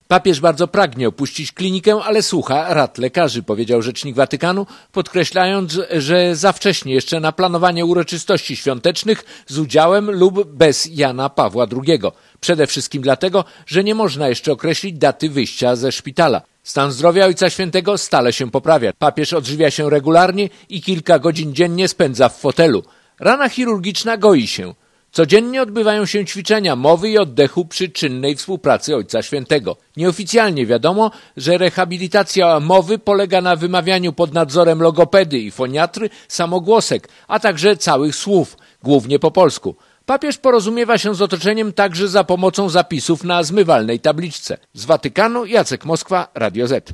Papież bardzo pragnie opuścić klinikę, ale słucha rad lekarzy, powiedział rzecznik Watykanu, podkreślając, że za wcześnie jeszcze na planowanie uroczystości świątecznych z udziałem lub bez Jana Pawła II. Przede wszystkim dlatego, że nie można jeszcze określić daty wyjścia ze szpitala. Stan zdrowia Ojca Świętego stale się poprawia. Papież odżywia się regularnie i kilka godzin dziennie spędza w fotelu. Rana chirurgiczna goi się. Codziennie odbywają się ćwiczenia mowy i oddechu przy czynnej współpracy Ojca Świętego. Nieoficjalnie wiadomo, że rehabilitacja mowy polega na wymawianiu pod nadzorem logopedy i foniatry samogłosek, a także całych słów, głównie po polsku. Papież porozumiewa się z otoczeniem także za pomocą zapisów na zmywalnej tabliczce. Z Watykanu Jacek Moskwa, Radio Z.